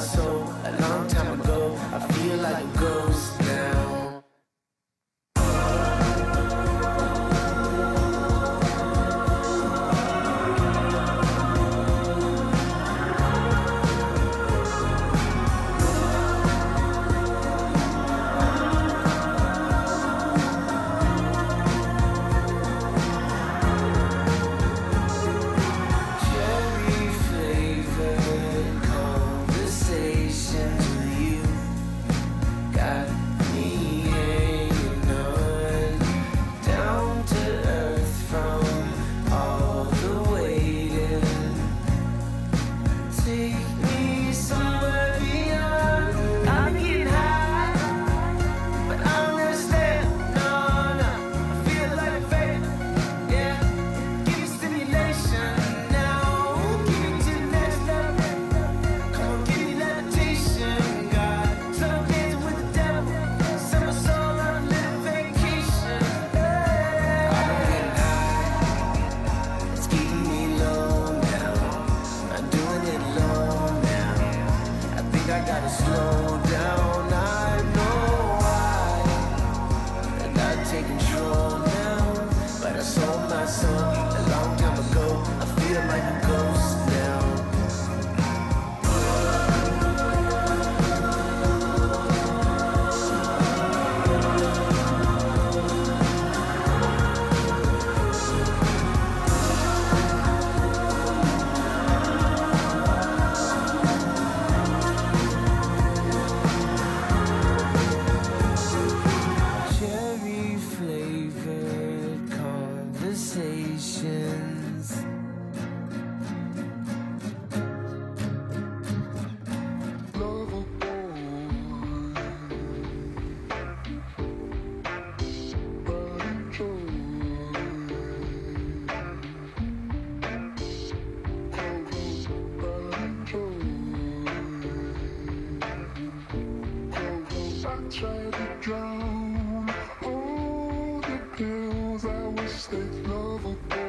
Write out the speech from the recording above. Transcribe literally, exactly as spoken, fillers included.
soul a long time ago. I feel like a ghost now. I gotta slow down, I know why. I gotta take control now, but I sold my soul a long time ago. I feel like a ghost now. Conversations. Lover boy, but enjoy. But enjoy. I tried to drown all the pills I wish they'd love.